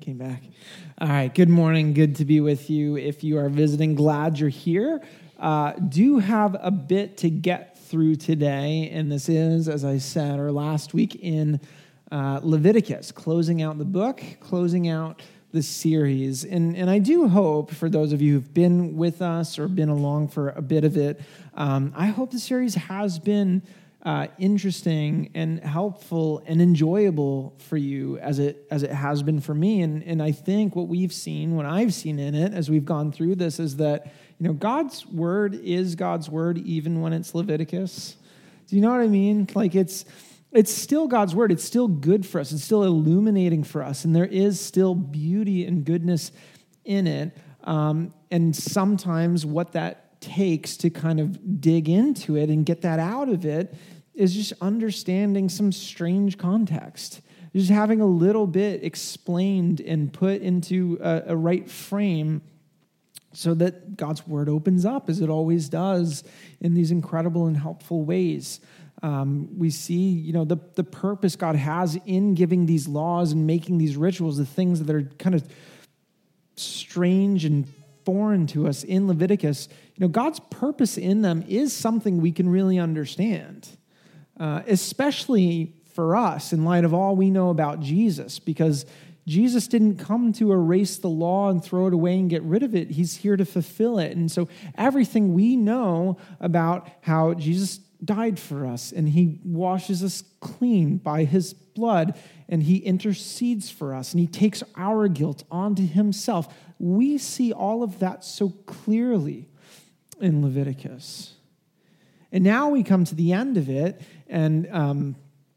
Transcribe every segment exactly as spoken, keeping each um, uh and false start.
came back. All right, good morning. Good to be with you. If you are visiting, glad you're here. Uh, do have a bit to get through today, and this is, as I said, our last week in uh, Leviticus, closing out the book, closing out the series. And, and I do hope, for those of you who've been with us or been along for a bit of it, um, I hope the series has been Uh, interesting and helpful and enjoyable for you as it as it has been for me. And and I think what we've seen, what I've seen in it as we've gone through this, is that you know God's word is God's word even when it's Leviticus. Do you know what I mean? Like it's it's still God's word. It's still good for us. It's still illuminating for us, and there is still beauty and goodness in it. Um, and sometimes what that takes to kind of dig into it and get that out of it is just understanding some strange context, just having a little bit explained and put into a, a right frame so that God's word opens up, as it always does, in these incredible and helpful ways. Um, we see, you know, the, the purpose God has in giving these laws and making these rituals, the things that are kind of strange and foreign to us in Leviticus. You know, God's purpose in them is something we can really understand. Uh, especially for us in light of all we know about Jesus, because Jesus didn't come to erase the law and throw it away and get rid of it. He's here to fulfill it. And so everything we know about how Jesus died for us and he washes us clean by his blood and he intercedes for us and he takes our guilt onto himself, we see all of that so clearly in Leviticus. And now we come to the end of it, and um,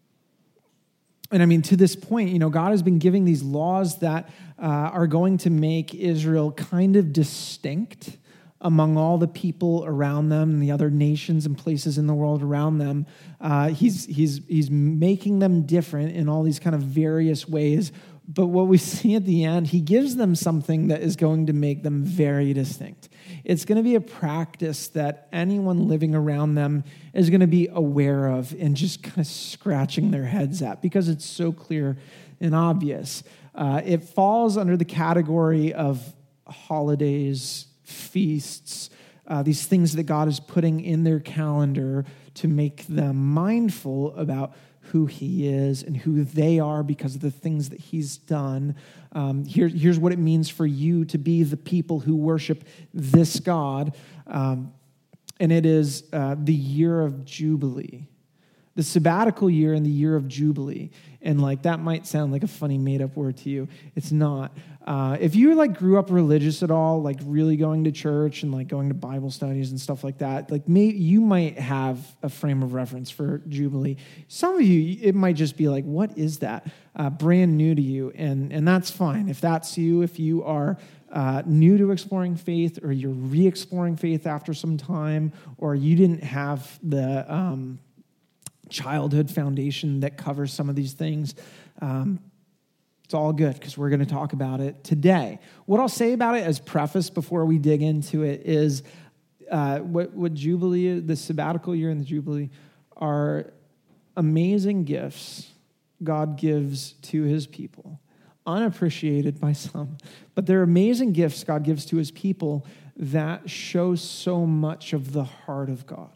and I mean, to this point, you know, God has been giving these laws that uh, are going to make Israel kind of distinct among all the people around them and the other nations and places in the world around them. Uh, he's he's he's making them different in all these kind of various ways. But what we see at the end, he gives them something that is going to make them very distinct. It's going to be a practice that anyone living around them is going to be aware of and just kind of scratching their heads at because it's so clear and obvious. Uh, it falls under the category of holidays, feasts, uh, these things that God is putting in their calendar to make them mindful about who he is and who they are because of the things that he's done. Um, here, here's what it means for you to be the people who worship this God. Um, and it is uh, the year of Jubilee, the sabbatical year and the year of Jubilee. And like that might sound like a funny made-up word to you. It's not. Uh, if you like grew up religious at all, like really going to church and like going to Bible studies and stuff like that, like may, you might have a frame of reference for Jubilee. Some of you, it might just be like, what is that? Uh, brand new to you, and and that's fine. If that's you, if you are uh, new to exploring faith, or you're re-exploring faith after some time, or you didn't have the um, childhood foundation that covers some of these things, um, it's all good because we're going to talk about it today. What I'll say about it as preface before we dig into it is uh, what, what Jubilee, the sabbatical year and the Jubilee, are amazing gifts God gives to his people, unappreciated by some, but they're amazing gifts God gives to his people that show so much of the heart of God.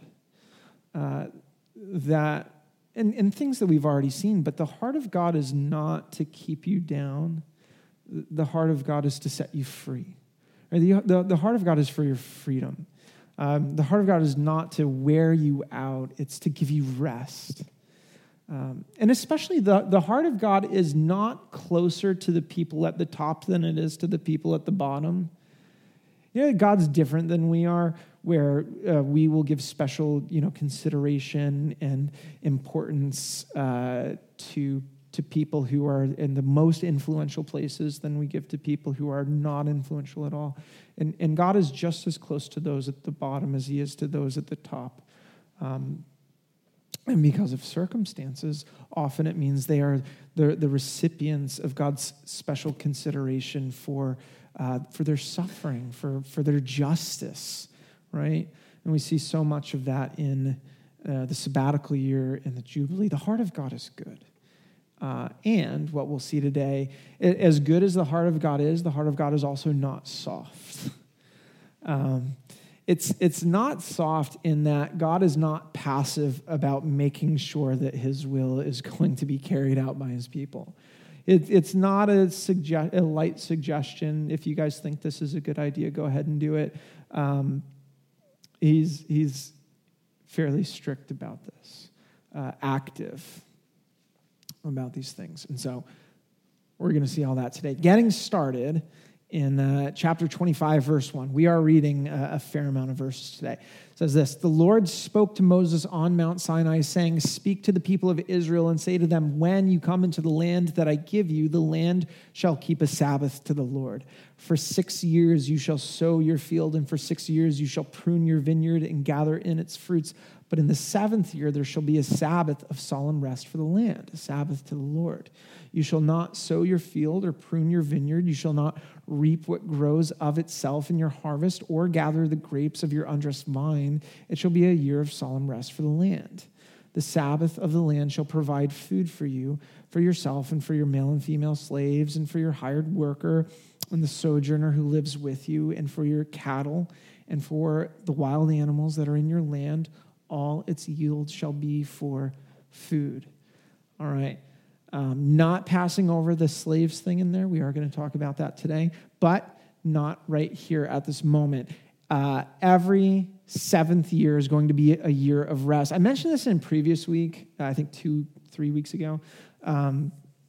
Uh, that And, and things that we've already seen, but the heart of God is not to keep you down. The heart of God is to set you free. Or the, the, the heart of God is for your freedom. Um, the heart of God is not to wear you out. It's to give you rest. Um, and especially the, the heart of God is not closer to the people at the top than it is to the people at the bottom. You know, God's different than we are, where uh, we will give special, you know, consideration and importance uh, to to people who are in the most influential places than we give to people who are not influential at all. And and God is just as close to those at the bottom as he is to those at the top. Um, and because of circumstances, often it means they are the, the recipients of God's special consideration for uh, for their suffering, for, for their justice, right? And we see so much of that in uh, the sabbatical year and the Jubilee. The heart of God is good. Uh, and what we'll see today, as good as the heart of God is, the heart of God is also not soft. Um, it's it's not soft in that God is not passive about making sure that his will is going to be carried out by his people. It, it's not a, suggest, a light suggestion. If you guys think this is a good idea, go ahead and do it. Um, he's, he's fairly strict about this, uh, active about these things. And so we're going to see all that today. Getting started in uh, chapter twenty-five, verse one. We are reading a, a fair amount of verses today. It says this: "The Lord spoke to Moses on Mount Sinai, saying, 'Speak to the people of Israel and say to them, when you come into the land that I give you, the land shall keep a Sabbath to the Lord. For six years you shall sow your field, and for six years you shall prune your vineyard and gather in its fruits. But in the seventh year there shall be a Sabbath of solemn rest for the land, a Sabbath to the Lord. You shall not sow your field or prune your vineyard. You shall not reap what grows of itself in your harvest, or gather the grapes of your undressed vine. It shall be a year of solemn rest for the land. The Sabbath of the land shall provide food for you, for yourself, and for your male and female slaves, and for your hired worker, and the sojourner who lives with you, and for your cattle, and for the wild animals that are in your land. All its yield shall be for food.'" All right. Um, not passing over the slaves thing in there. We are going to talk about that today, but not right here at this moment. Uh, every seventh year is going to be a year of rest. I mentioned this in previous week, I think two, three weeks ago. Um,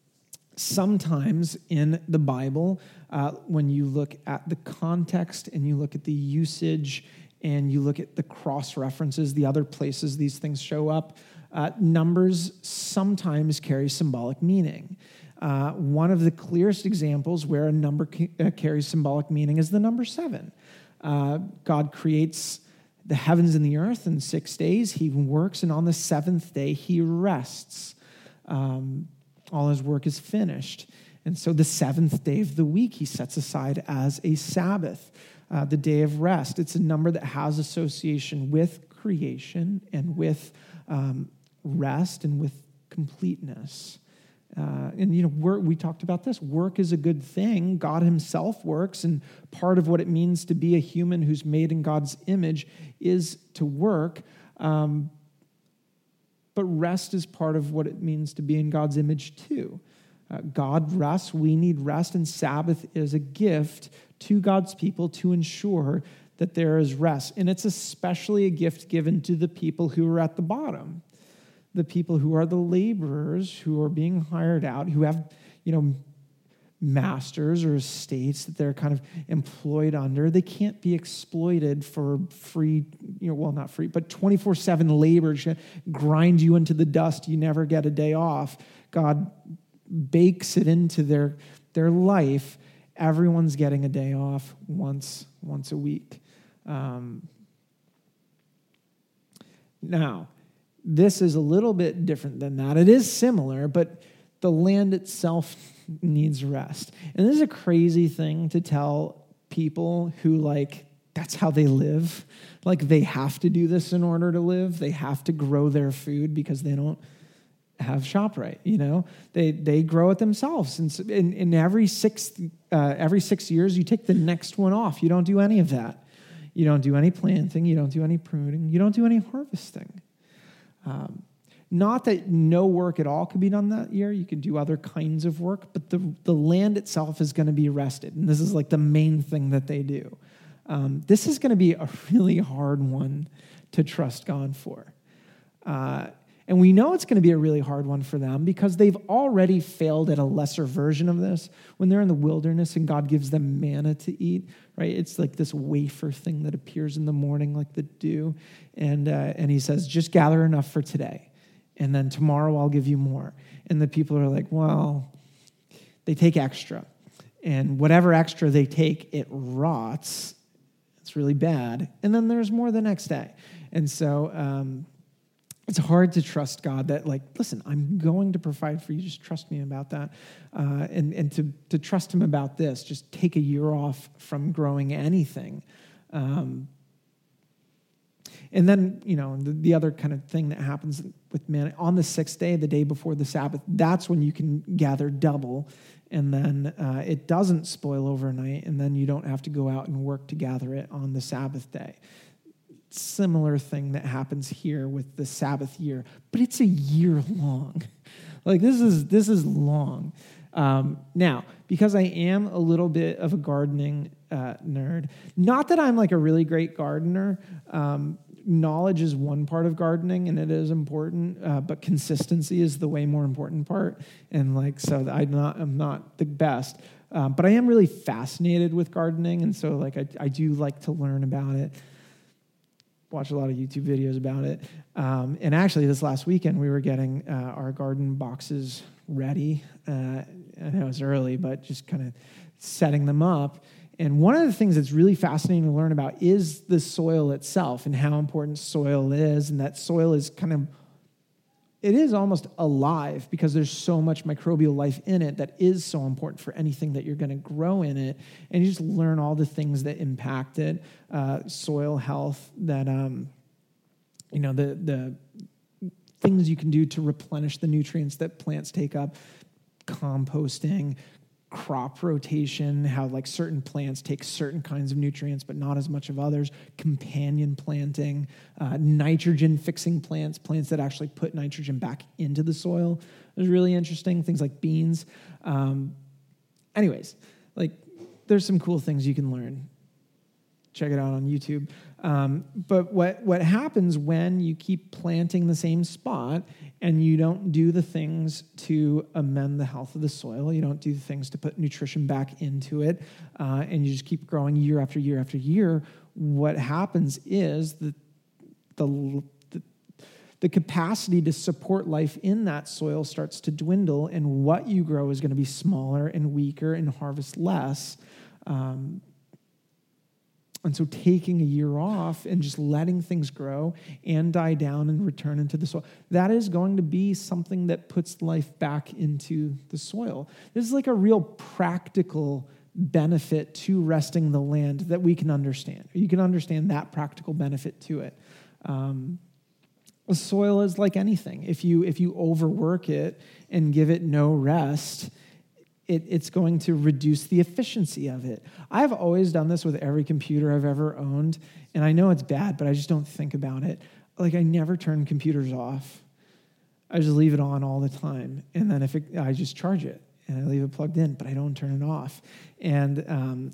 sometimes in the Bible, uh, when you look at the context and you look at the usage and you look at the cross-references, the other places these things show up, Uh, numbers sometimes carry symbolic meaning. Uh, one of the clearest examples where a number ca- uh, carries symbolic meaning is the number seven. Uh, God creates the heavens and the earth in six days. He works, and on the seventh day, he rests. Um, all his work is finished. And so the seventh day of the week, he sets aside as a Sabbath, uh, the day of rest. It's a number that has association with creation and with um, rest and with completeness. Uh, and, you know, work, we talked about this. Work is a good thing. God himself works, and part of what it means to be a human who's made in God's image is to work. Um, but rest is part of what it means to be in God's image too. Uh, God rests. We need rest, and Sabbath is a gift to God's people to ensure that there is rest. And it's especially a gift given to the people who are at the bottom. The people who are the laborers, who are being hired out, who have, you know, masters or estates that they're kind of employed under. They can't be exploited for free, you know, well, not free, but twenty-four seven labor, grind you into the dust. You never get a day off. God bakes it into their, their life. Everyone's getting a day off once, once a week. Um, now, this is a little bit different than that. It is similar, but the land itself needs rest. And this is a crazy thing to tell people who, like, that's how they live. Like, they have to do this in order to live. They have to grow their food because they don't have ShopRite, you know? They they grow it themselves. And so in, in every six uh, every six years, you take the next one off. You don't do any of that. You don't do any planting. You don't do any pruning. You don't do any harvesting. Um, not that no work at all could be done that year. You could do other kinds of work, but the, the land itself is going to be rested. And this is like the main thing that they do. Um, this is going to be a really hard one to trust God for. Uh, and we know it's going to be a really hard one for them because they've already failed at a lesser version of this. When they're in the wilderness and God gives them manna to eat, right? It's like this wafer thing that appears in the morning like the dew. And, uh, and he says, just gather enough for today. And then tomorrow I'll give you more. And the people are like, well, they take extra. And whatever extra they take, it rots. It's really bad. And then there's more the next day. And so um, it's hard to trust God that, like, listen, I'm going to provide for you. Just trust me about that. Uh, and and to, to trust him about this, just take a year off from growing anything. Um, and then, you know, the, the other kind of thing that happens with man. On the sixth day, the day before the Sabbath, that's when you can gather double, and then uh, it doesn't spoil overnight, and then you don't have to go out and work to gather it on the Sabbath day. Similar thing that happens here with the Sabbath year, but it's a year long. Like this is this is long. Um, now, because I am a little bit of a gardening uh, nerd, not that I'm like a really great gardener. Um, knowledge is one part of gardening, and it is important, uh, but consistency is the way more important part. And like, so I'm not I'm not the best, um, but I am really fascinated with gardening, and so like I, I do like to learn about it. Watch a lot of YouTube videos about it. Um, and actually, this last weekend, we were getting uh, our garden boxes ready. Uh, I know it's early, but just kind of setting them up. And one of the things that's really fascinating to learn about is the soil itself and how important soil is. And that soil is kind of, it is almost alive because there's so much microbial life in it that is so important for anything that you're going to grow in it. And you just learn all the things that impact it, uh, soil health, that, um, you know, the the things you can do to replenish the nutrients that plants take up, composting, crop rotation, how like certain plants take certain kinds of nutrients, but not as much of others, companion planting, uh, nitrogen fixing plants, plants that actually put nitrogen back into the soil. It's really interesting, things like beans. Um, anyways, like there's some cool things you can learn. Check it out on YouTube. Um, but what, what happens when you keep planting the same spot and you don't do the things to amend the health of the soil, you don't do the things to put nutrition back into it, uh, and you just keep growing year after year after year, what happens is that the, the, the capacity to support life in that soil starts to dwindle, and what you grow is going to be smaller and weaker and harvest less. Um, And so taking a year off and just letting things grow and die down and return into the soil, that is going to be something that puts life back into the soil. This is like a real practical benefit to resting the land that we can understand. You can understand that practical benefit to it. Um, the soil is like anything. If you, if you overwork it and give it no rest, It, it's going to reduce the efficiency of it. I've always done this with every computer I've ever owned, and I know it's bad, but I just don't think about it. Like, I never turn computers off. I just leave it on all the time, and then if it, I just charge it, and I leave it plugged in, but I don't turn it off. And um,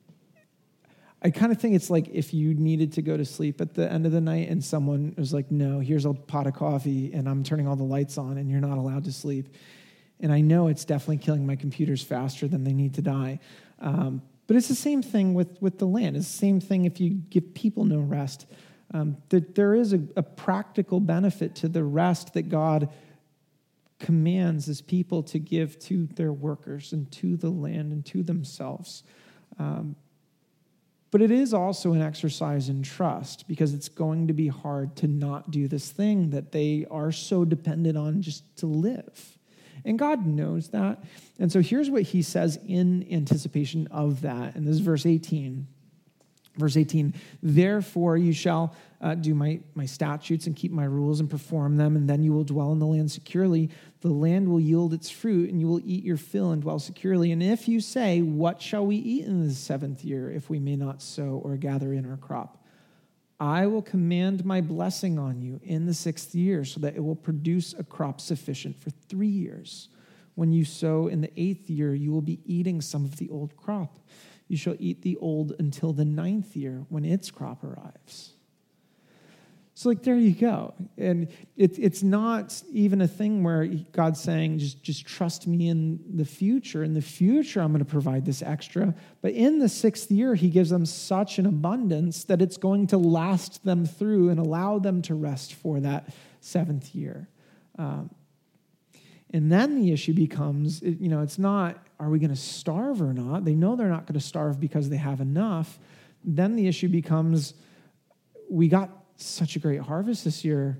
I kind of think it's like if you needed to go to sleep at the end of the night, and someone was like, no, here's a pot of coffee, and I'm turning all the lights on, and you're not allowed to sleep. And I know it's definitely killing my computers faster than they need to die. Um, but it's the same thing with, with the land. It's the same thing if you give people no rest. Um, that there is a, a practical benefit to the rest that God commands his people to give to their workers and to the land and to themselves. Um, but it is also an exercise in trust, because it's going to be hard to not do this thing that they are so dependent on just to live. And God knows that. And so here's what he says in anticipation of that. And this is verse eighteen. Verse eighteen, therefore you shall uh, do my, my statutes and keep my rules and perform them, and then you will dwell in the land securely. The land will yield its fruit, and you will eat your fill and dwell securely. And if you say, what shall we eat in the seventh year, if we may not sow or gather in our crop? I will command my blessing on you in the sixth year, so that it will produce a crop sufficient for three years. When you sow in the eighth year, you will be eating some of the old crop. You shall eat the old until the ninth year, when its crop arrives. So, like, there you go. And it, it's not even a thing where God's saying, just, just trust me in the future. In the future, I'm going to provide this extra. But in the sixth year, he gives them such an abundance that it's going to last them through and allow them to rest for that seventh year. Um, and then the issue becomes, you know, it's not, are we going to starve or not? They know they're not going to starve because they have enough. Then the issue becomes, we got such a great harvest this year.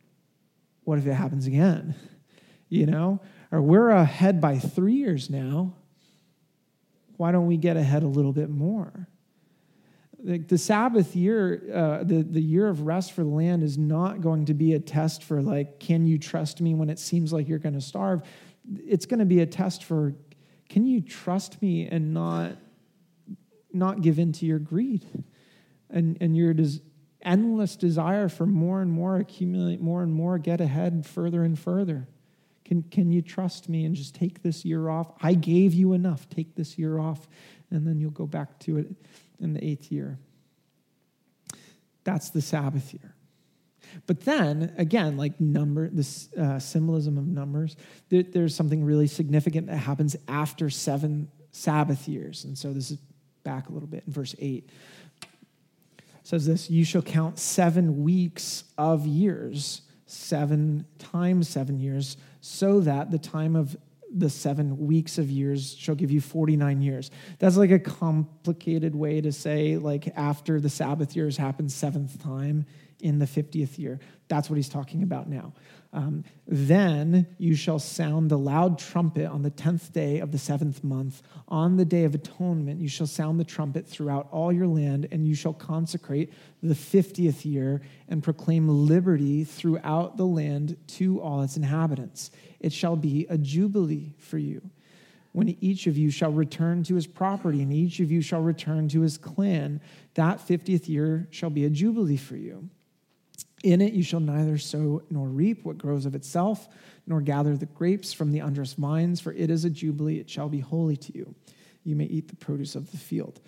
What if it happens again? You know, or we're ahead by three years now. Why don't we get ahead a little bit more? Like the Sabbath year, uh, the, the year of rest for the land is not going to be a test for like, can you trust me when it seems like you're going to starve? It's going to be a test for, can you trust me and not, not give in to your greed and, and your des- endless desire for more and more, accumulate more and more, get ahead further and further. Can, can you trust me and just take this year off? I gave you enough. Take this year off, and then you'll go back to it in the eighth year. That's the Sabbath year. But then, again, like number, this uh, symbolism of numbers, there, there's something really significant that happens after seven Sabbath years. And so this is back a little bit in verse eight. It says this, you shall count seven weeks of years, seven times seven years, so that the time of the seven weeks of years shall give you forty-nine years. That's like a complicated way to say, like, after the Sabbath years happens seventh time in the fiftieth year. That's what he's talking about now. Um, then you shall sound the loud trumpet on the tenth day of the seventh month. On the day of atonement, you shall sound the trumpet throughout all your land, and you shall consecrate the fiftieth year and proclaim liberty throughout the land to all its inhabitants. It shall be a jubilee for you, when each of you shall return to his property, and each of you shall return to his clan. That fiftieth year shall be a jubilee for you. In it you shall neither sow nor reap what grows of itself, nor gather the grapes from the under's vines, for it is a jubilee, it shall be holy to you. You may eat the produce of the field.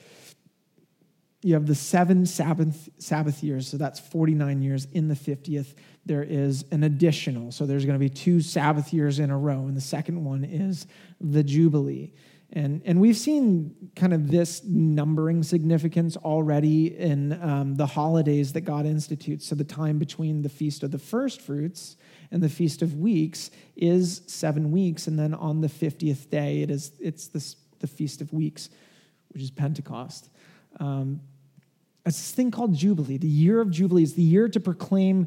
You have the seven Sabbath, Sabbath years, so that's forty-nine years. In the fiftieth, there is an additional. So there's going to be two Sabbath years in a row, and the second one is the Jubilee. And, and we've seen kind of this numbering significance already in um, the holidays that God institutes. So the time between the Feast of the First Fruits and the Feast of Weeks is seven weeks, and then on the fiftieth day, it is it's this, the Feast of Weeks, which is Pentecost. Um, it's this thing called Jubilee. The year of Jubilee is the year to proclaim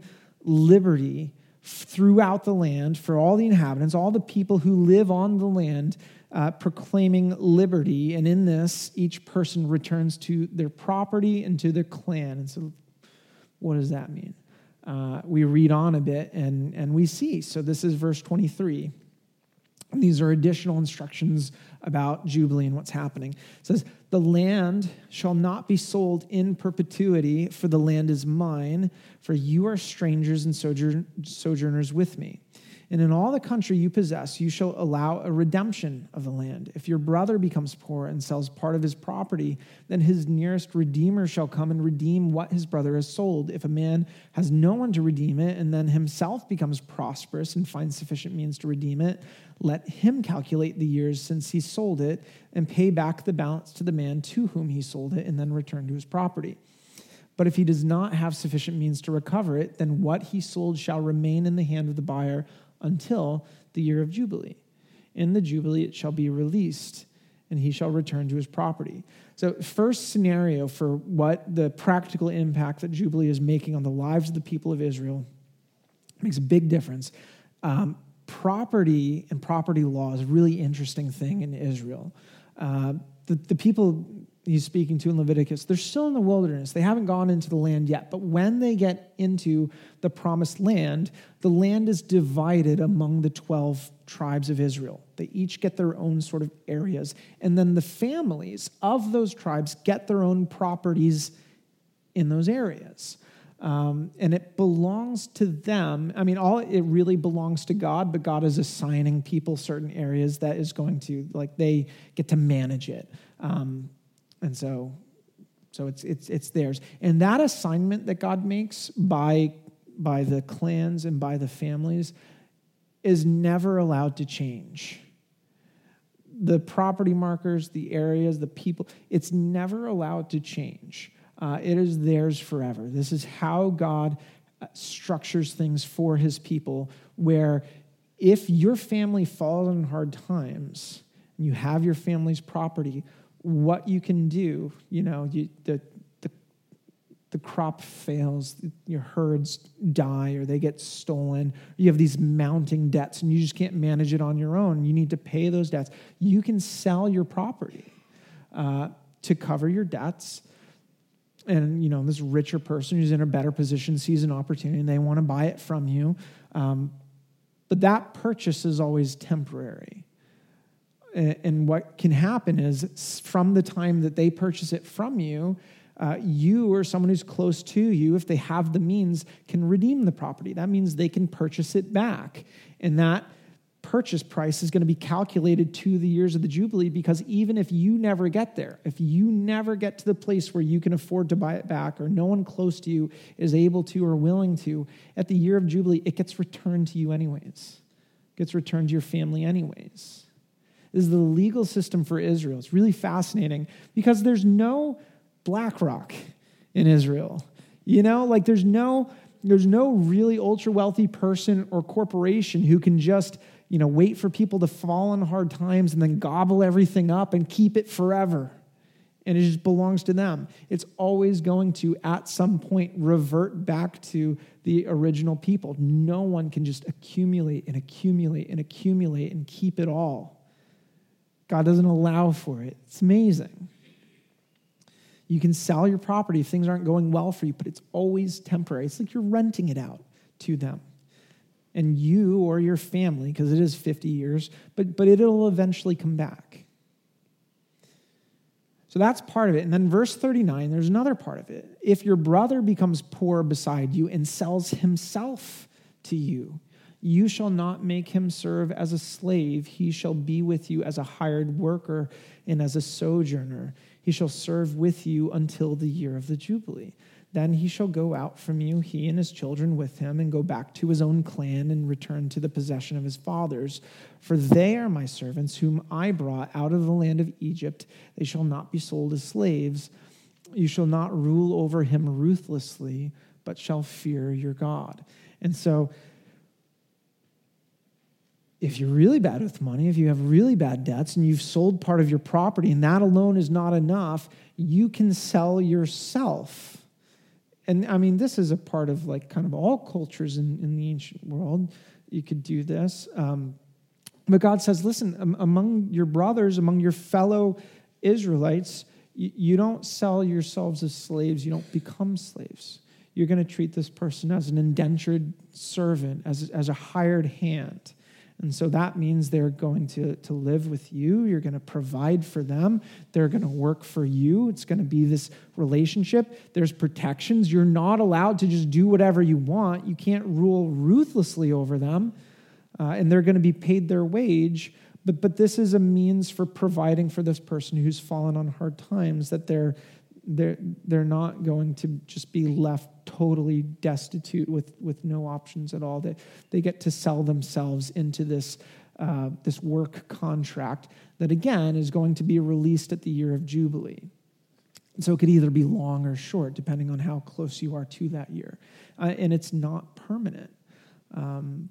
liberty throughout the land for all the inhabitants, all the people who live on the land, uh, proclaiming liberty. And in this, each person returns to their property and to their clan. And so what does that mean? Uh, we read on a bit and, and we see. So this is verse twenty-three. These are additional instructions about Jubilee and what's happening. It says, the land shall not be sold in perpetuity, for the land is mine, for you are strangers and sojourn- sojourners with me. And in all the country you possess, you shall allow a redemption of the land. If your brother becomes poor and sells part of his property, then his nearest redeemer shall come and redeem what his brother has sold. If a man has no one to redeem it, and then himself becomes prosperous and finds sufficient means to redeem it, let him calculate the years since he sold it and pay back the balance to the man to whom he sold it, and then return to his property. But if he does not have sufficient means to recover it, then what he sold shall remain in the hand of the buyer until the year of Jubilee. In the Jubilee it shall be released, and he shall return to his property. So first scenario for what the practical impact that Jubilee is making on the lives of the people of Israel makes a big difference. Um, property and property law is a really interesting thing in Israel. Uh, the, the people he's speaking to in Leviticus, they're still in the wilderness. They haven't gone into the land yet. But when they get into the promised land, the land is divided among the twelve tribes of Israel. They each get their own sort of areas. And then the families of those tribes get their own properties in those areas. Um, and it belongs to them. I mean, all it really belongs to God, but God is assigning people certain areas that is going to, like, they get to manage it. Um, And so, so it's it's it's theirs. And that assignment that God makes by by the clans and by the families is never allowed to change. The property markers, the areas, the people, it's never allowed to change. Uh, it is theirs forever. This is how God structures things for his people, where if your family falls in hard times and you have your family's property, what you can do, you know, you, the, the the crop fails, your herds die, or they get stolen. You have these mounting debts, and you just can't manage it on your own. You need to pay those debts. You can sell your property uh, to cover your debts, and, you know, this richer person who's in a better position sees an opportunity and they want to buy it from you. Um, but that purchase is always temporary. And, and what can happen is from the time that they purchase it from you, uh, you or someone who's close to you, if they have the means, can redeem the property. That means they can purchase it back. And that purchase price is going to be calculated to the years of the Jubilee, because even if you never get there, if you never get to the place where you can afford to buy it back, or no one close to you is able to or willing to, at the year of Jubilee, it gets returned to you anyways. It gets returned to your family anyways. This is the legal system for Israel. It's really fascinating because there's no BlackRock in Israel. You know, like there's no there's no really ultra wealthy person or corporation who can just, you know, wait for people to fall on hard times and then gobble everything up and keep it forever. And it just belongs to them. It's always going to, at some point, revert back to the original people. No one can just accumulate and accumulate and accumulate and keep it all. God doesn't allow for it. It's amazing. You can sell your property if things aren't going well for you, but it's always temporary. It's like you're renting it out to them. And you or your family, because it is fifty years, but, but it'll eventually come back. So that's part of it. And then verse thirty-nine, there's another part of it. If your brother becomes poor beside you and sells himself to you, you shall not make him serve as a slave. He shall be with you as a hired worker and as a sojourner. He shall serve with you until the year of the Jubilee. Then he shall go out from you, he and his children with him, and go back to his own clan and return to the possession of his fathers. For they are my servants, whom I brought out of the land of Egypt. They shall not be sold as slaves. You shall not rule over him ruthlessly, but shall fear your God. And so, if you're really bad with money, if you have really bad debts and you've sold part of your property and that alone is not enough, you can sell yourself. And I mean, this is a part of like kind of all cultures in, in the ancient world. You could do this. Um, but God says, listen, um, among your brothers, among your fellow Israelites, you, you don't sell yourselves as slaves. You don't become slaves. You're going to treat this person as an indentured servant, as, as a hired hand. And so that means they're going to, to live with you. You're going to provide for them. They're going to work for you. It's going to be this relationship. There's protections. You're not allowed to just do whatever you want. You can't rule ruthlessly over them. Uh, and they're going to be paid their wage. But, but this is a means for providing for this person who's fallen on hard times, that they're, they're, they're not going to just be left totally destitute with, with no options at all. They, they get to sell themselves into this, uh, this work contract that, again, is going to be released at the year of Jubilee. So it could either be long or short, depending on how close you are to that year. Uh, and it's not permanent. Um,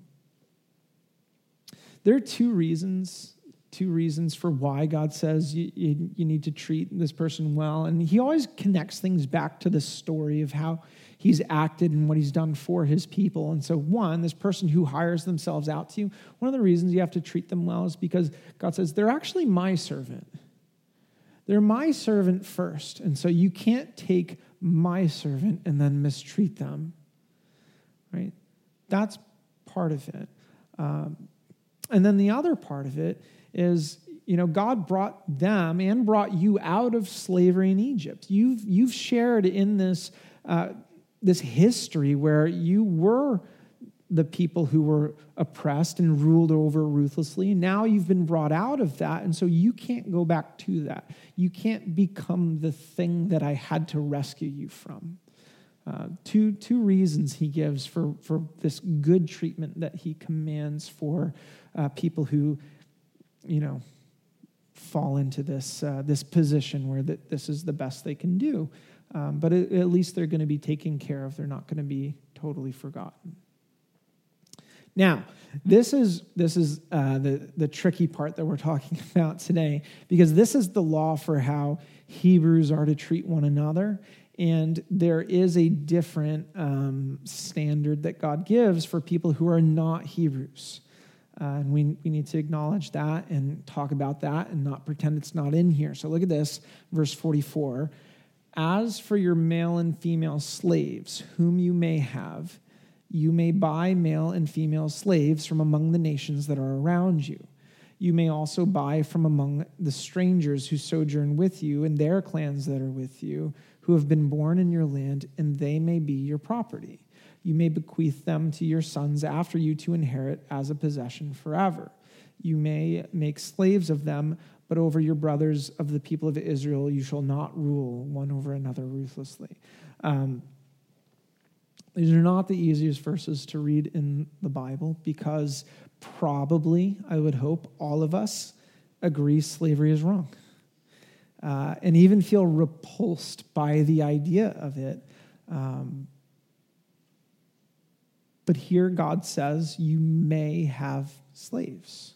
there are two reasons Two reasons for why God says you, you, you need to treat this person well. And he always connects things back to the story of how he's acted and what he's done for his people. And so one, this person who hires themselves out to you, one of the reasons you have to treat them well is because God says, they're actually my servant. They're my servant first. And so you can't take my servant and then mistreat them, right? That's part of it. Um, and then the other part of it is, you know, God brought them and brought you out of slavery in Egypt. You've you've shared in this uh, this history where you were the people who were oppressed and ruled over ruthlessly. Now you've been brought out of that, and so you can't go back to that. You can't become the thing that I had to rescue you from. Uh, two two reasons he gives for for this good treatment that he commands for uh, people who, you know, fall into this uh, this position where that this is the best they can do. Um, but it, at least they're going to be taken care of. They're not going to be totally forgotten. Now, this is this is uh, the, the tricky part that we're talking about today, because this is the law for how Hebrews are to treat one another. And there is a different um, standard that God gives for people who are not Hebrews. Uh, and we, we need to acknowledge that and talk about that and not pretend it's not in here. So look at this, verse forty-four. As for your male and female slaves, whom you may have, you may buy male and female slaves from among the nations that are around you. You may also buy from among the strangers who sojourn with you and their clans that are with you, who have been born in your land, and they may be your property. You may bequeath them to your sons after you to inherit as a possession forever. You may make slaves of them, but over your brothers of the people of Israel you shall not rule one over another ruthlessly. Um, these are not the easiest verses to read in the Bible because probably, I would hope, all of us agree slavery is wrong uh, and even feel repulsed by the idea of it. Um, but here God says you may have slaves.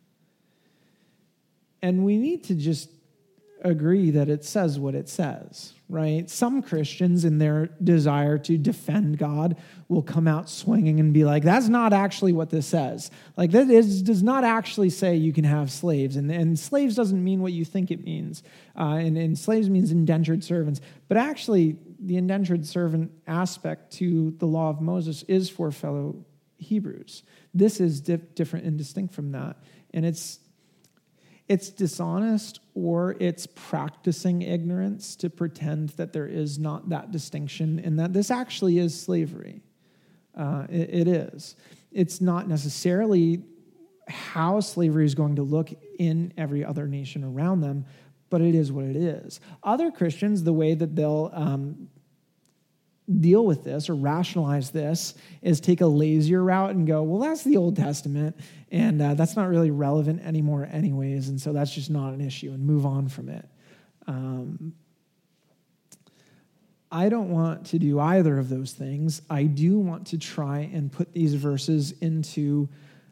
And we need to just agree that it says what it says, right? Some Christians, in their desire to defend God, will come out swinging and be like, that's not actually what this says. Like, that is, does not actually say you can have slaves. And, and slaves doesn't mean what you think it means. Uh, and, and slaves means indentured servants. But actually, the indentured servant aspect to the law of Moses is for fellow Hebrews. This is dif- different and distinct from that. And it's It's dishonest or it's practicing ignorance to pretend that there is not that distinction and that this actually is slavery. Uh, it, it is. It's not necessarily how slavery is going to look in every other nation around them, but it is what it is. Other Christians, the way that they'll um, deal with this or rationalize this is take a lazier route and go, well, that's the Old Testament, and uh, that's not really relevant anymore anyways, and so that's just not an issue, and move on from it. Um, I don't want to do either of those things. I do want to try and put these verses into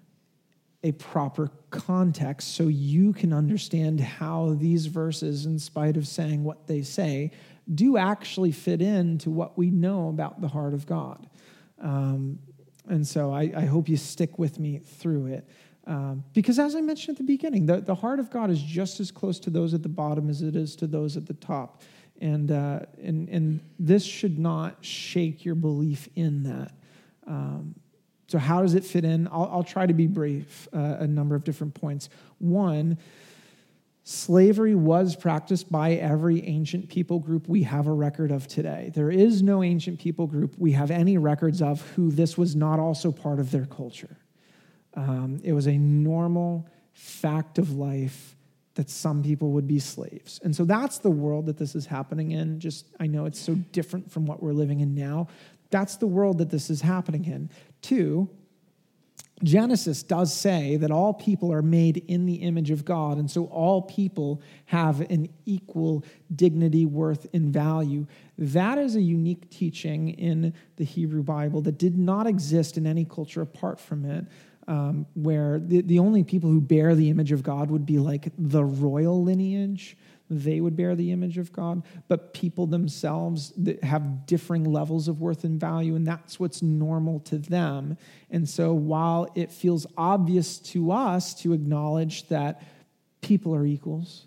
a proper context so you can understand how these verses, in spite of saying what they say, do actually fit into what we know about the heart of God. Um, and so I, I hope you stick with me through it. Um, because as I mentioned at the beginning, the, the heart of God is just as close to those at the bottom as it is to those at the top. And uh, and and this should not shake your belief in that. Um, so how does it fit in? I'll, I'll try to be brief, uh, a number of different points. One, slavery was practiced by every ancient people group we have a record of today. There is no ancient people group we have any records of who this was not also part of their culture. Um, it was a normal fact of life that some people would be slaves. And so that's the world that this is happening in. Just, I know it's so different from what we're living in now. That's the world that this is happening in. Two, Genesis does say that all people are made in the image of God, and so all people have an equal dignity, worth, and value. That is a unique teaching in the Hebrew Bible that did not exist in any culture apart from it, um, where the, the only people who bear the image of God would be like the royal lineage. They would bear the image of God, but people themselves that have differing levels of worth and value, and that's what's normal to them. And so while it feels obvious to us to acknowledge that people are equals,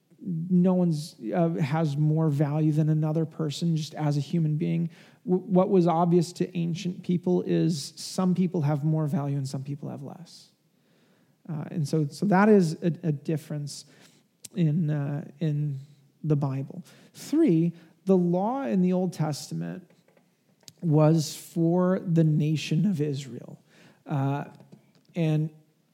no one's uh, has more value than another person just as a human being, w- what was obvious to ancient people is some people have more value and some people have less. Uh, and so, so that is a, a difference in uh, in the Bible. Three, the law in the Old Testament was for the nation of Israel. Uh, and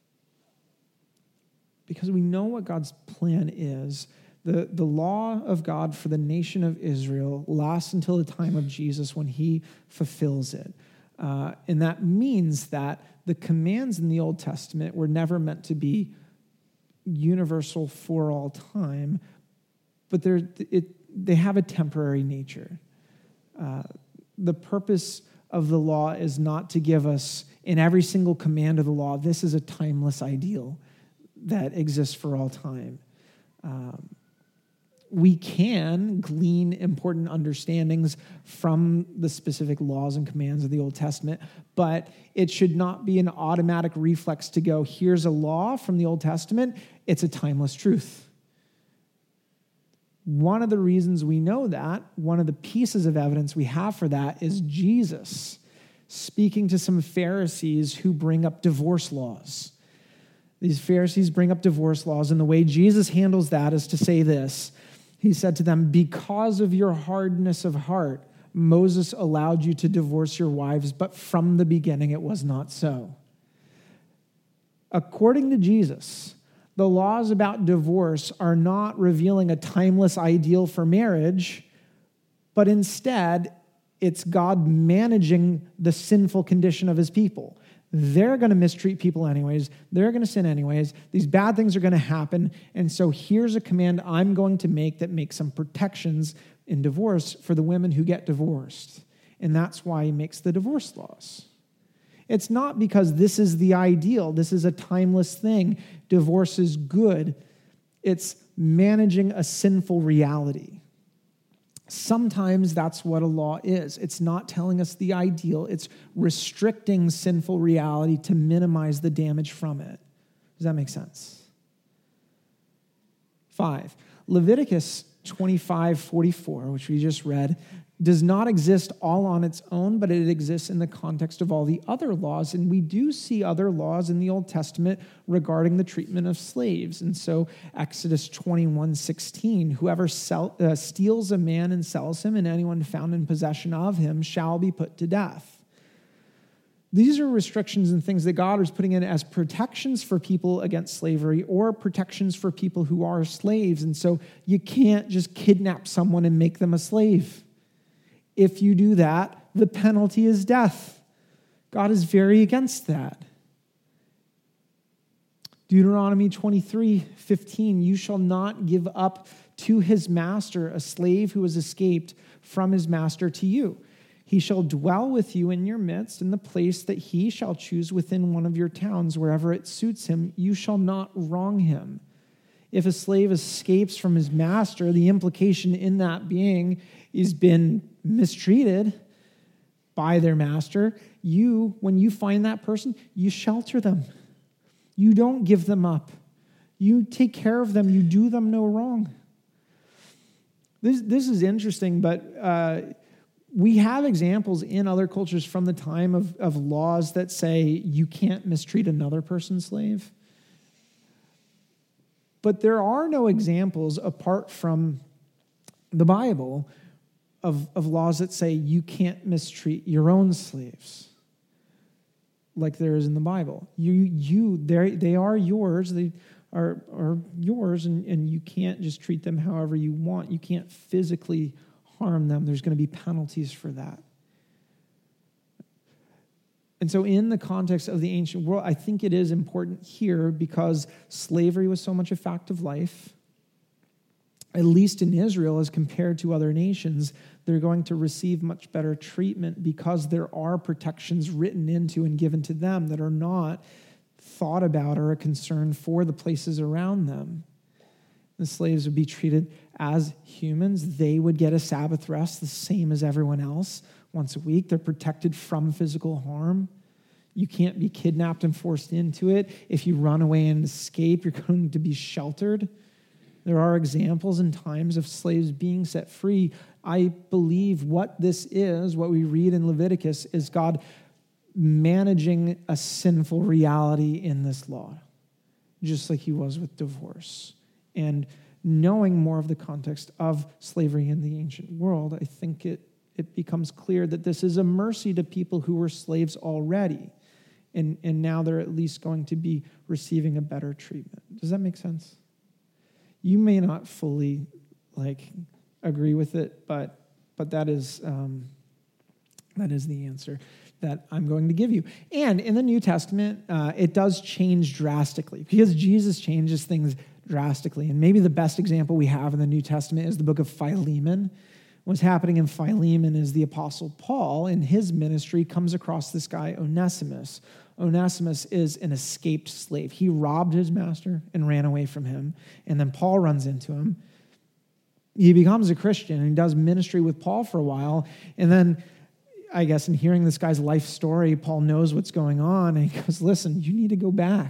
because we know what God's plan is, the, the law of God for the nation of Israel lasts until the time of Jesus when he fulfills it. Uh, and that means that the commands in the Old Testament were never meant to be universal for all time, but they're, it, they have a temporary nature. Uh, the purpose of the law is not to give us, in every single command of the law, this is a timeless ideal that exists for all time. Um, we can glean important understandings from the specific laws and commands of the Old Testament, but it should not be an automatic reflex to go, here's a law from the Old Testament, it's a timeless truth. One of the reasons we know that, one of the pieces of evidence we have for that is Jesus speaking to some Pharisees who bring up divorce laws. These Pharisees bring up divorce laws, and the way Jesus handles that is to say this. He said to them, because of your hardness of heart, Moses allowed you to divorce your wives, but from the beginning it was not so. According to Jesus, the laws about divorce are not revealing a timeless ideal for marriage, but instead, it's God managing the sinful condition of his people. They're going to mistreat people anyways. They're going to sin anyways. These bad things are going to happen. And so here's a command I'm going to make that makes some protections in divorce for the women who get divorced. And that's why he makes the divorce laws. It's not because this is the ideal. This is a timeless thing. Divorce is good. It's managing a sinful reality. Sometimes that's what a law is. It's not telling us the ideal. It's restricting sinful reality to minimize the damage from it. Does that make sense? Five, Leviticus twenty-five forty-four, which we just read, does not exist all on its own, but it exists in the context of all the other laws. And we do see other laws in the Old Testament regarding the treatment of slaves. And so Exodus twenty-one sixteen, whoever sell, uh, steals a man and sells him, and anyone found in possession of him shall be put to death. These are restrictions and things that God is putting in as protections for people against slavery or protections for people who are slaves. And so you can't just kidnap someone and make them a slave. If you do that, the penalty is death. God is very against that. Deuteronomy twenty-three fifteen, you shall not give up to his master a slave who has escaped from his master to you. He shall dwell with you in your midst in the place that he shall choose within one of your towns, wherever it suits him. You shall not wrong him. If a slave escapes from his master, the implication in that being he's been mistreated by their master. You, when you find that person, you shelter them. You don't give them up. You take care of them. You do them no wrong. This, this is interesting, but uh, we have examples in other cultures from the time of, of laws that say you can't mistreat another person's slave. But there are no examples apart from the Bible of, of laws that say you can't mistreat your own slaves like there is in the Bible. You, you, they are yours. They are, are yours, and, and you can't just treat them however you want. You can't physically harm them. There's going to be penalties for that. And so in the context of the ancient world, I think it is important here because slavery was so much a fact of life. At least in Israel, as compared to other nations, they're going to receive much better treatment because there are protections written into and given to them that are not thought about or a concern for the places around them. The slaves would be treated as humans. They would get a Sabbath rest the same as everyone else once a week. They're protected from physical harm. You can't be kidnapped and forced into it. If you run away and escape, you're going to be sheltered. There are examples and times of slaves being set free. I believe what this is, what we read in Leviticus, is God managing a sinful reality in this law, just like he was with divorce. And knowing more of the context of slavery in the ancient world, I think it, it becomes clear that this is a mercy to people who were slaves already. And, and now they're at least going to be receiving a better treatment. Does that make sense? You may not fully like agree with it, but but that is um, that is the answer that I'm going to give you. And in the New Testament, uh, it does change drastically because Jesus changes things drastically. And maybe the best example we have in the New Testament is the book of Philemon. What's happening in Philemon is the Apostle Paul, in his ministry, comes across this guy, Onesimus. Onesimus is an escaped slave. He robbed his master and ran away from him. And then Paul runs into him. He becomes a Christian and he does ministry with Paul for a while. And then, I guess, in hearing this guy's life story, Paul knows what's going on. And he goes, listen, you need to go back.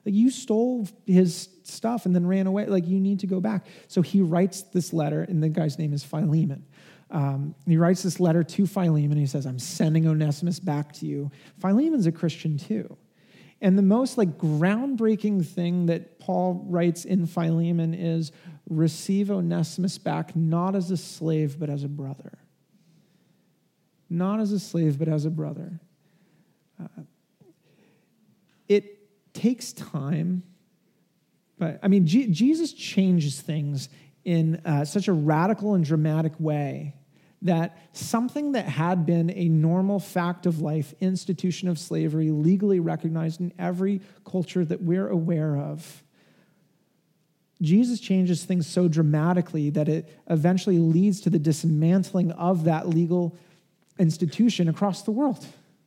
Like, you stole his stuff and then ran away. Like, you need to go back. So he writes this letter, and the guy's name is Philemon. Um, he writes this letter to Philemon. He says, I'm sending Onesimus back to you. Philemon's a Christian too. And the most like groundbreaking thing that Paul writes in Philemon is, receive Onesimus back not as a slave, but as a brother. Not as a slave, but as a brother. Uh, it takes time, but I mean, G- Jesus changes things in uh, such a radical and dramatic way that something that had been a normal fact of life, institution of slavery, legally recognized in every culture that we're aware of, Jesus changes things so dramatically that it eventually leads to the dismantling of that legal institution across the world.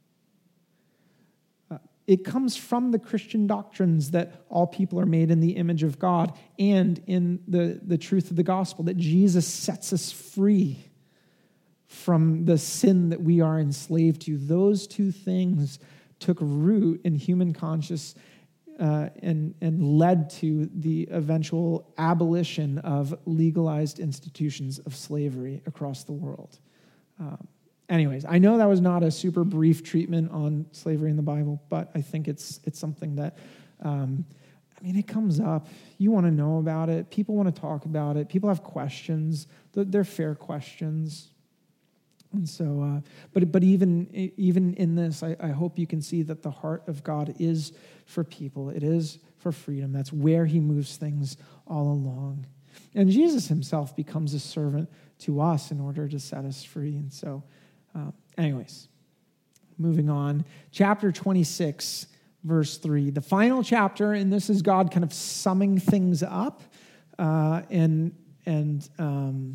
It comes from the Christian doctrines that all people are made in the image of God, and in the, the truth of the gospel that Jesus sets us free from the sin that we are enslaved to. Those two things took root in human conscience uh, and, and led to the eventual abolition of legalized institutions of slavery across the world. Um, Anyways, I know that was not a super brief treatment on slavery in the Bible, but I think it's it's something that, um, I mean, it comes up. You want to know about it. People want to talk about it. People have questions. They're fair questions. And so, uh, but but even even in this, I, I hope you can see that the heart of God is for people. It is for freedom. That's where he moves things all along. And Jesus himself becomes a servant to us in order to set us free. And so, Uh, anyways, moving on. Chapter twenty-six, verse three. The final chapter, and this is God kind of summing things up uh, and, and um,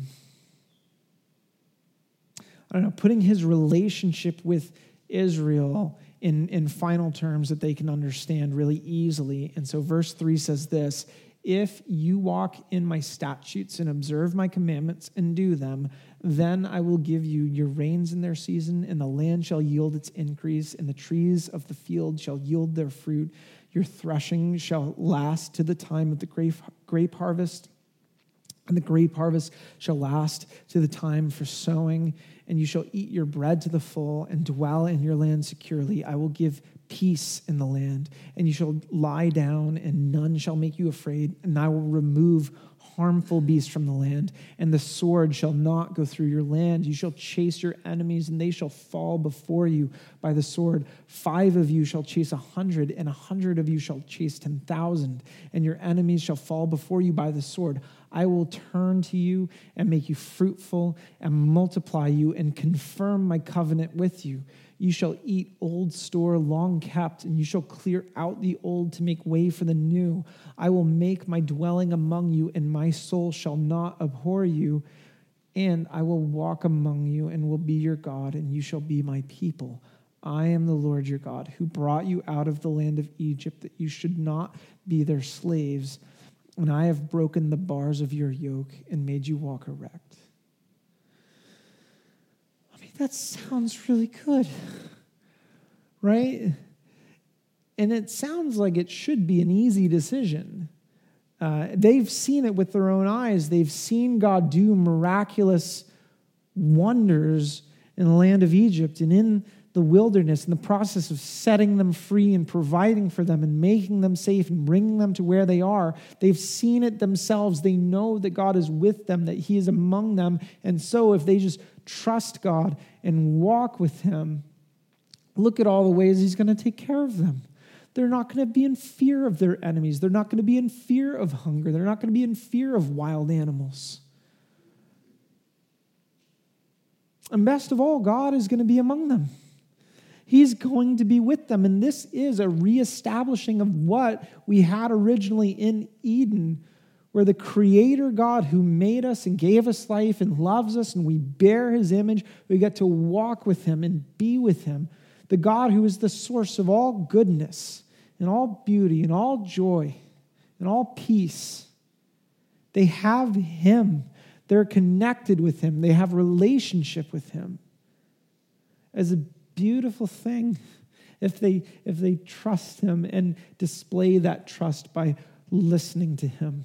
I don't know, putting his relationship with Israel in, in final terms that they can understand really easily. And so verse three says this, if you walk in my statutes and observe my commandments and do them, then I will give you your rains in their season, and the land shall yield its increase, and the trees of the field shall yield their fruit. Your threshing shall last to the time of the grape, grape harvest, and the grape harvest shall last to the time for sowing, and you shall eat your bread to the full and dwell in your land securely. I will give peace in the land, and you shall lie down, and none shall make you afraid, and I will remove harmful beasts from the land, and the sword shall not go through your land. You shall chase your enemies, and they shall fall before you by the sword. Five of you shall chase a hundred, and a hundred of you shall chase ten thousand, and your enemies shall fall before you by the sword. I will turn to you and make you fruitful and multiply you and confirm my covenant with you. You shall eat old store long kept, and you shall clear out the old to make way for the new. I will make my dwelling among you, and my soul shall not abhor you. And I will walk among you and will be your God, and you shall be my people. I am the Lord your God, who brought you out of the land of Egypt, that you should not be their slaves. And I have broken the bars of your yoke and made you walk erect. I mean, that sounds really good, right? And it sounds like it should be an easy decision. Uh, they've seen it with their own eyes. They've seen God do miraculous wonders in the land of Egypt and in the wilderness, in the process of setting them free and providing for them and making them safe and bringing them to where they are. They've seen it themselves. They know that God is with them, that he is among them. And so if they just trust God and walk with him, look at all the ways he's going to take care of them. They're not going to be in fear of their enemies. They're not going to be in fear of hunger. They're not going to be in fear of wild animals. And best of all, God is going to be among them. He's going to be with them. And this is a reestablishing of what we had originally in Eden, where the Creator God who made us and gave us life and loves us and we bear his image, we get to walk with him and be with him. The God who is the source of all goodness and all beauty and all joy and all peace. They have him. They're connected with him. They have relationship with him. As a beautiful thing. if they if they trust him and display that trust by listening to him.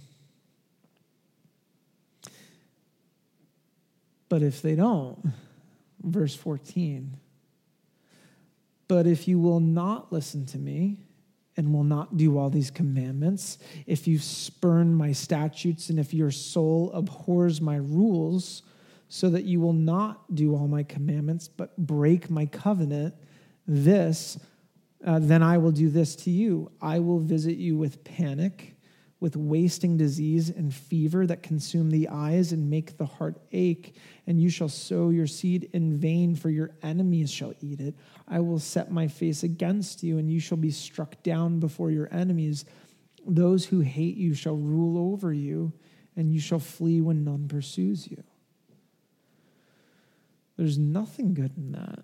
But if they don't, verse fourteen, but if you will not listen to me and will not do all these commandments, if you spurn my statutes and if your soul abhors my rules, so that you will not do all my commandments but break my covenant, this, uh, then I will do this to you. I will visit you with panic, with wasting disease and fever that consume the eyes and make the heart ache, and you shall sow your seed in vain, for your enemies shall eat it. I will set my face against you, and you shall be struck down before your enemies. Those who hate you shall rule over you, and you shall flee when none pursues you. There's nothing good in that.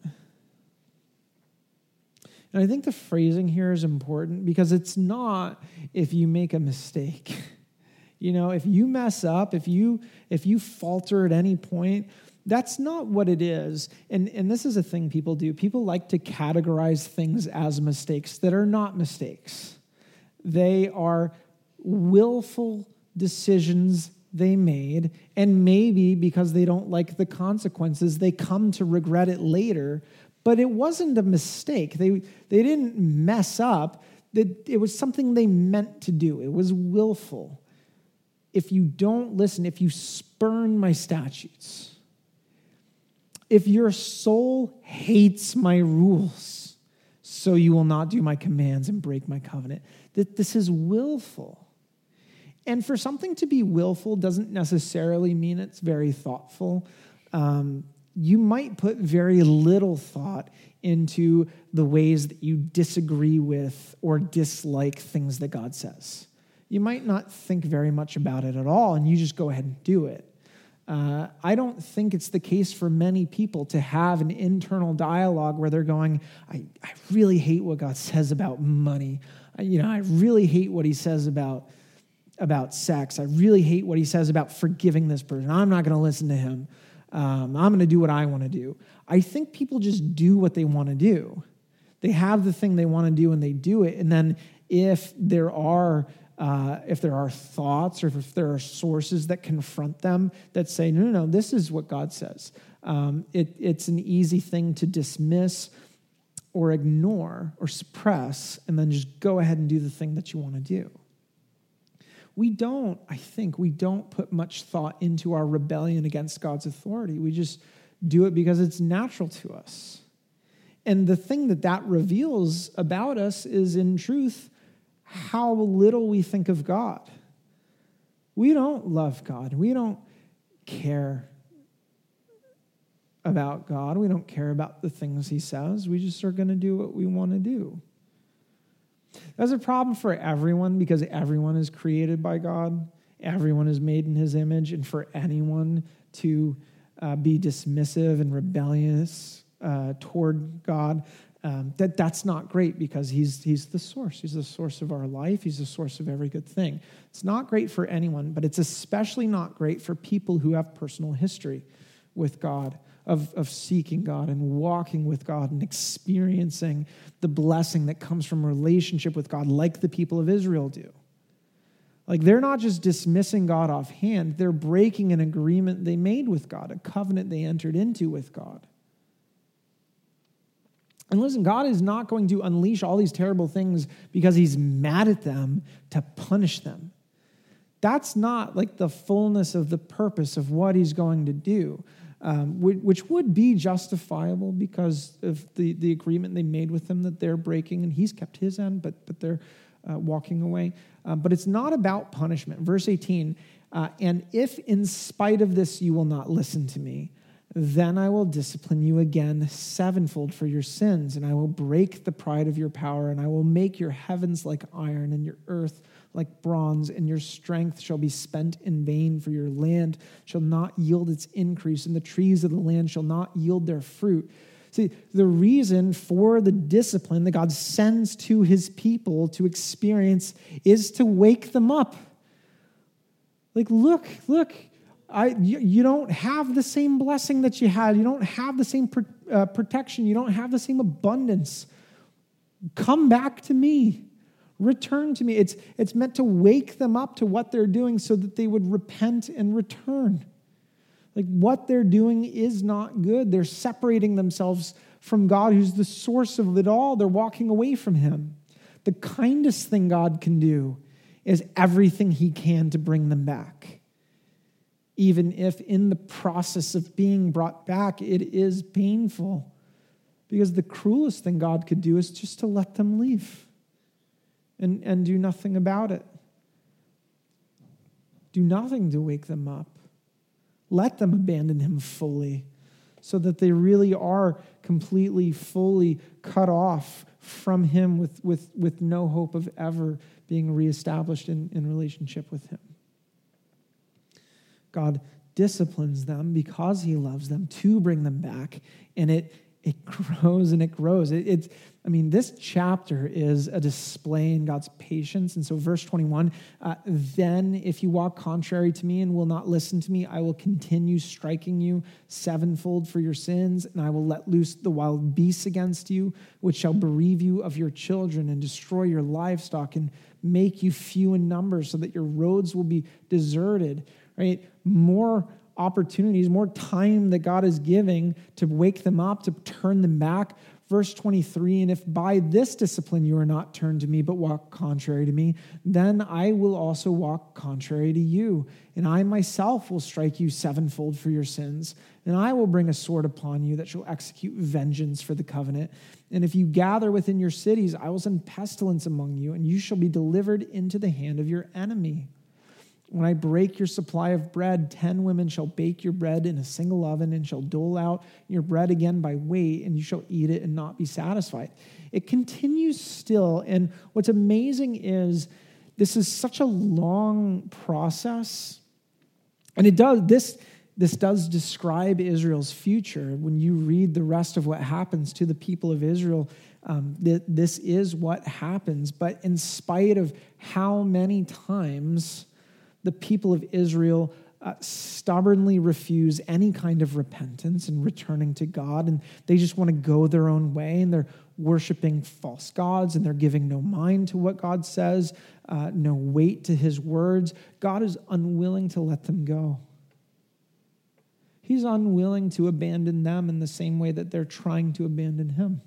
And I think the phrasing here is important because it's not if you make a mistake. You know, if you mess up, if you if you falter at any point, that's not what it is. And, and this is a thing people do. People like to categorize things as mistakes that are not mistakes. They are willful decisions they made, and maybe because they don't like the consequences, they come to regret it later. But it wasn't a mistake. They they didn't mess up. It was something they meant to do. It was willful. If you don't listen, if you spurn my statutes, if your soul hates my rules, so you will not do my commands and break my covenant, that this is willful. And for something to be willful doesn't necessarily mean it's very thoughtful. Um, You might put very little thought into the ways that you disagree with or dislike things that God says. You might not think very much about it at all, and you just go ahead and do it. Uh, I don't think it's the case for many people to have an internal dialogue where they're going, I, I really hate what God says about money. I, you know, I really hate what he says about, about sex. I really hate what he says about forgiving this person. I'm not going to listen to him. Um, I'm going to do what I want to do. I think people just do what they want to do. They have the thing they want to do and they do it. And then if there are uh, if there are thoughts or if there are sources that confront them that say, no, no, no, this is what God says. Um, it, it's an easy thing to dismiss or ignore or suppress and then just go ahead and do the thing that you want to do. We don't, I think, we don't put much thought into our rebellion against God's authority. We just do it because it's natural to us. And the thing that that reveals about us is, in truth, how little we think of God. We don't love God. We don't care about God. We don't care about the things he says. We just are going to do what we want to do. That's a problem for everyone because everyone is created by God. Everyone is made in his image. And for anyone to uh, be dismissive and rebellious uh, toward God, um, that, that's not great because he's, he's the source. He's the source of our life. He's the source of every good thing. It's not great for anyone, but it's especially not great for people who have personal history with God. Of, of seeking God and walking with God and experiencing the blessing that comes from relationship with God like the people of Israel do. Like they're not just dismissing God offhand, they're breaking an agreement they made with God, a covenant they entered into with God. And listen, God is not going to unleash all these terrible things because he's mad at them to punish them. That's not like the fullness of the purpose of what he's going to do. Um, which would be justifiable because of the, the agreement they made with him that they're breaking, and he's kept his end, but but they're uh, walking away. Uh, but it's not about punishment. Verse eighteen, uh, and if in spite of this you will not listen to me, then I will discipline you again sevenfold for your sins, and I will break the pride of your power, and I will make your heavens like iron and your earth like bronze, and your strength shall be spent in vain, for your land shall not yield its increase, and the trees of the land shall not yield their fruit. See, the reason for the discipline that God sends to his people to experience is to wake them up. Like, look, look, I, you, you don't have the same blessing that you had. You don't have the same pro, uh, protection. You don't have the same abundance. Come back to me. Return to me. It's, it's meant to wake them up to what they're doing so that they would repent and return. Like, what they're doing is not good. They're separating themselves from God, who's the source of it all. They're walking away from him. The kindest thing God can do is everything he can to bring them back. Even if in the process of being brought back, it is painful. Because the cruelest thing God could do is just to let them leave and, and do nothing about it. Do nothing to wake them up. Let them abandon him fully so that they really are completely, fully cut off from him with, with, with no hope of ever being reestablished in, in relationship with him. God disciplines them because he loves them to bring them back, and it it grows and it grows. It, it's, I mean, this chapter is a display in God's patience. And so verse twenty-one, uh, then if you walk contrary to me and will not listen to me, I will continue striking you sevenfold for your sins, and I will let loose the wild beasts against you, which shall bereave you of your children and destroy your livestock and make you few in number so that your roads will be deserted, right? More opportunities, more time that God is giving to wake them up, to turn them back. Verse twenty-three, and if by this discipline you are not turned to me, but walk contrary to me, then I will also walk contrary to you. And I myself will strike you sevenfold for your sins. And I will bring a sword upon you that shall execute vengeance for the covenant. And if you gather within your cities, I will send pestilence among you, and you shall be delivered into the hand of your enemy. When I break your supply of bread, ten women shall bake your bread in a single oven and shall dole out your bread again by weight, and you shall eat it and not be satisfied. It continues still, and what's amazing is this is such a long process, and it does this. This does describe Israel's future. When you read the rest of what happens to the people of Israel, um, th- this is what happens. But in spite of how many times the people of Israel uh, stubbornly refuse any kind of repentance and returning to God, and they just want to go their own way, and they're worshiping false gods, and they're giving no mind to what God says, uh, no weight to his words. God is unwilling to let them go. He's unwilling to abandon them in the same way that they're trying to abandon him.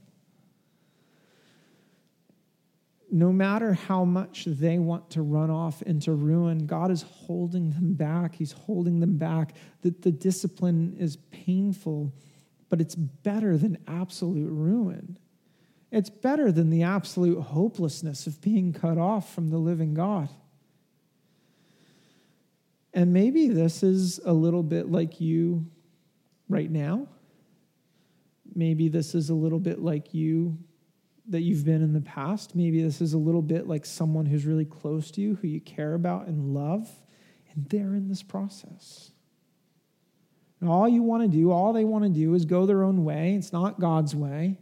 No matter how much they want to run off into ruin, God is holding them back. He's holding them back. The, the discipline is painful, but it's better than absolute ruin. It's better than the absolute hopelessness of being cut off from the living God. And maybe this is a little bit like you right now. Maybe this is a little bit like you that you've been in the past. Maybe this is a little bit like someone who's really close to you, who you care about and love, and they're in this process. And all you want to do, all they want to do is go their own way. It's not God's way.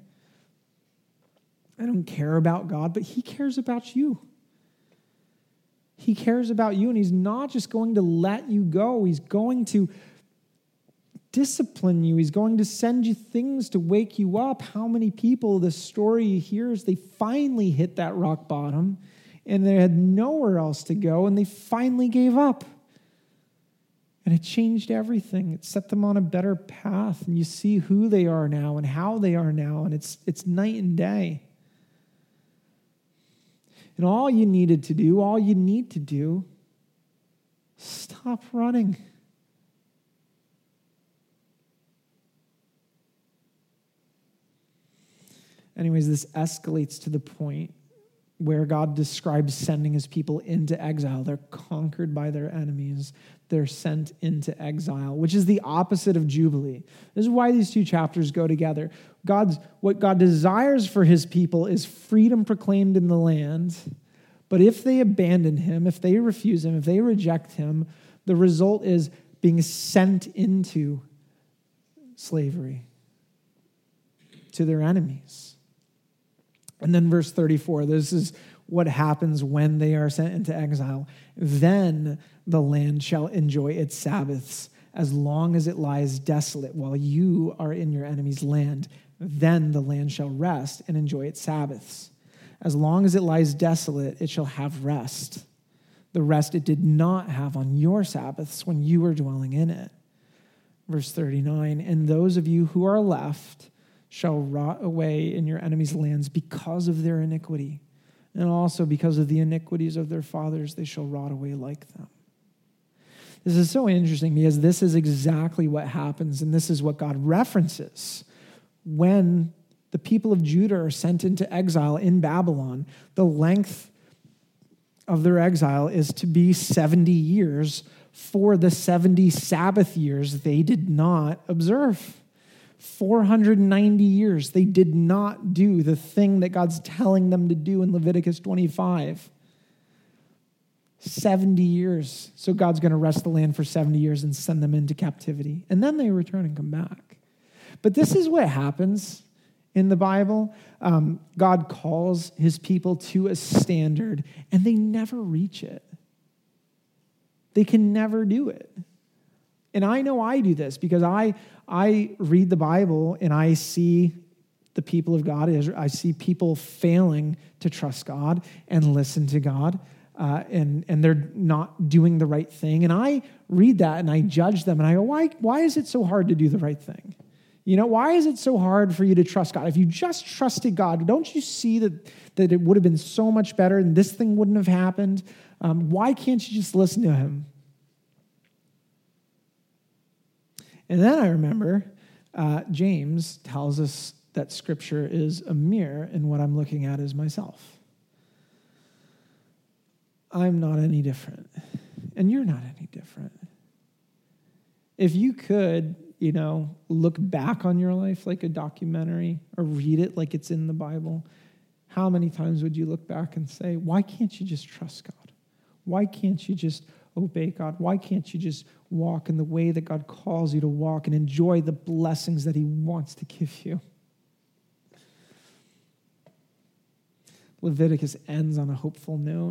I don't care about God, but he cares about you. He cares about you, and he's not just going to let you go. He's going to discipline you. He's going to send you things to wake you up. How many people, the story you hear is they finally hit that rock bottom and they had nowhere else to go, and they finally gave up. And it changed everything. It set them on a better path, and you see who they are now and how they are now, and it's it's night and day. And all you needed to do, all you need to do, stop running. Anyways, this escalates to the point where God describes sending his people into exile. They're conquered by their enemies. They're sent into exile, which is the opposite of Jubilee. This is why these two chapters go together. God's what God desires for his people is freedom proclaimed in the land. But if they abandon him, if they refuse him, if they reject him, the result is being sent into slavery to their enemies. And then verse thirty-four, this is what happens when they are sent into exile. Then the land shall enjoy its Sabbaths as long as it lies desolate while you are in your enemy's land. Then the land shall rest and enjoy its Sabbaths. As long as it lies desolate, it shall have rest. The rest it did not have on your Sabbaths when you were dwelling in it. Verse thirty-nine, and those of you who are left shall rot away in your enemies' lands because of their iniquity, and also because of the iniquities of their fathers, they shall rot away like them. This is so interesting because this is exactly what happens, and this is what God references when the people of Judah are sent into exile in Babylon. The length of their exile is to be seventy years for the seventy Sabbath years they did not observe. four hundred ninety years they did not do the thing that God's telling them to do in Leviticus twenty-five. seventy years. So God's going to rest the land for seventy years and send them into captivity. And then they return and come back. But this is what happens in the Bible. Um, God calls his people to a standard, and they never reach it. They can never do it. And I know I do this because I, I read the Bible and I see the people of God. I see people failing to trust God and listen to God. Uh, and, and they're not doing the right thing. And I read that and I judge them and I go, why, why is it so hard to do the right thing? You know, why is it so hard for you to trust God? If you just trusted God, don't you see that, that it would have been so much better and this thing wouldn't have happened? Um, why can't you just listen to him? And then I remember uh, James tells us that Scripture is a mirror, and what I'm looking at is myself. I'm not any different, and you're not any different. If you could, you know, look back on your life like a documentary or read it like it's in the Bible, how many times would you look back and say, why can't you just trust God? Why can't you just obey God? Why can't you just walk in the way that God calls you to walk and enjoy the blessings that he wants to give you? Leviticus ends on a hopeful note.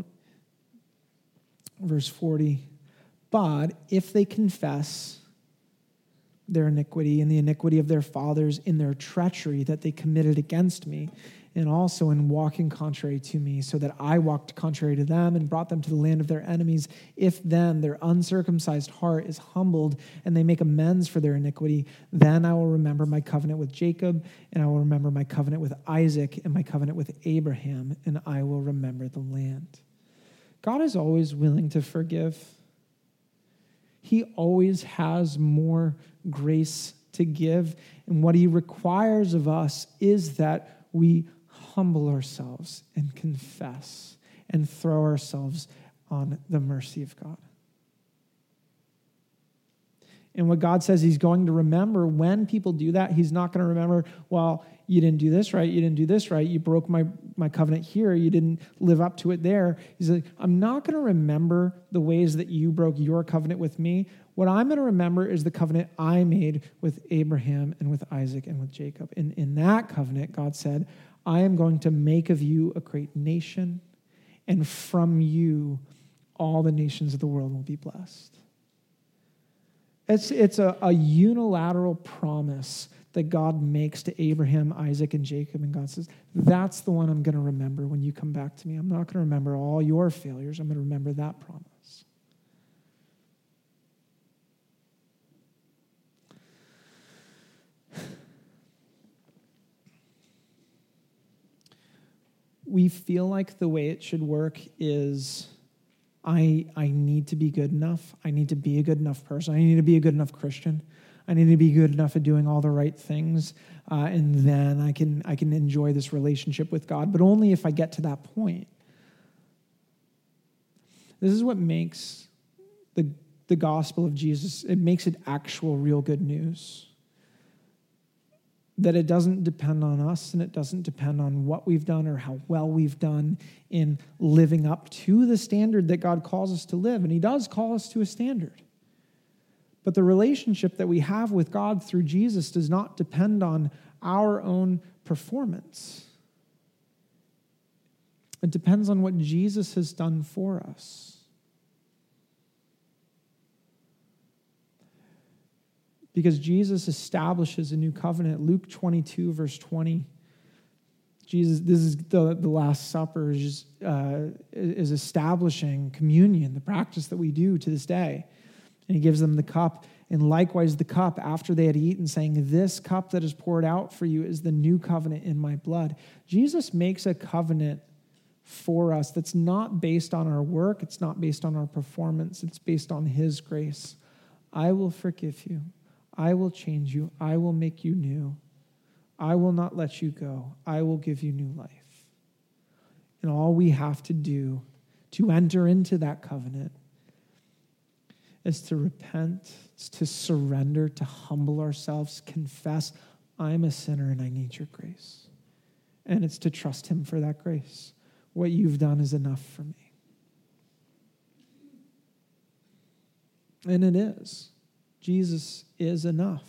Verse forty, but if they confess their iniquity and the iniquity of their fathers in their treachery that they committed against me, and also in walking contrary to me, so that I walked contrary to them and brought them to the land of their enemies, if then their uncircumcised heart is humbled and they make amends for their iniquity, then I will remember my covenant with Jacob, and I will remember my covenant with Isaac and my covenant with Abraham, and I will remember the land. God is always willing to forgive. He always has more grace to give. And what he requires of us is that we humble ourselves and confess and throw ourselves on the mercy of God. And what God says he's going to remember when people do that, he's not going to remember, well, you didn't do this right, you didn't do this right, you broke my, my covenant here, you didn't live up to it there. He's like, I'm not going to remember the ways that you broke your covenant with me. What I'm going to remember is the covenant I made with Abraham and with Isaac and with Jacob. And in that covenant, God said, I am going to make of you a great nation, and from you all the nations of the world will be blessed. It's, it's a, a unilateral promise that God makes to Abraham, Isaac, and Jacob. And God says, that's the one I'm going to remember when you come back to me. I'm not going to remember all your failures. I'm going to remember that promise. We feel like the way it should work is I, I need to be good enough. I need to be a good enough person. I need to be a good enough Christian. I need to be good enough at doing all the right things, uh, and then I can I can enjoy this relationship with God, but only if I get to that point. This is what makes the, the gospel of Jesus, it makes it actual real good news. That it doesn't depend on us, and it doesn't depend on what we've done or how well we've done in living up to the standard that God calls us to live. And he does call us to a standard. But the relationship that we have with God through Jesus does not depend on our own performance. It depends on what Jesus has done for us. Because Jesus establishes a new covenant. Luke twenty-two, verse twenty. Jesus, this is the, the Last Supper, is, uh, is establishing communion, the practice that we do to this day. And he gives them the cup, and likewise the cup after they had eaten, saying, this cup that is poured out for you is the new covenant in my blood. Jesus makes a covenant for us that's not based on our work. It's not based on our performance. It's based on his grace. I will forgive you. I will change you. I will make you new. I will not let you go. I will give you new life. And all we have to do to enter into that covenant is to repent, is to surrender, to humble ourselves, confess, I'm a sinner and I need your grace. And it's to trust him for that grace. What you've done is enough for me. And it is. Jesus is enough.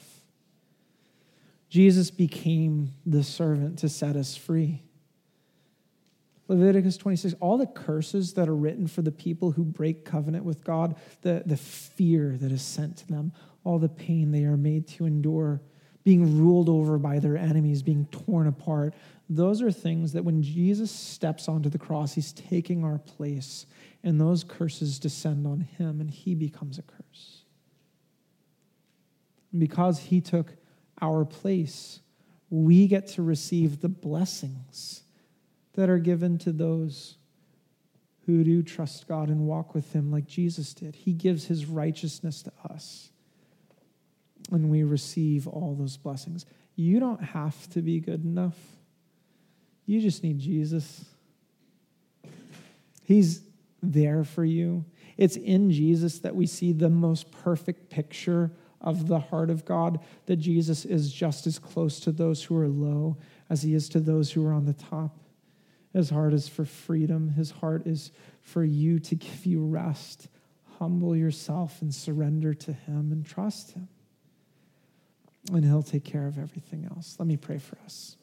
Jesus became the servant to set us free. Leviticus twenty-six, all the curses that are written for the people who break covenant with God, the, the fear that is sent to them, all the pain they are made to endure, being ruled over by their enemies, being torn apart, those are things that when Jesus steps onto the cross, he's taking our place, and those curses descend on him, and he becomes a curse. And because he took our place, we get to receive the blessings that are given to those who do trust God and walk with him like Jesus did. He gives his righteousness to us, and we receive all those blessings. You don't have to be good enough. You just need Jesus. He's there for you. It's in Jesus that we see the most perfect picture of the heart of God, that Jesus is just as close to those who are low as he is to those who are on the top. His heart is for freedom. His heart is for you to give you rest. Humble yourself and surrender to him and trust him. And he'll take care of everything else. Let me pray for us.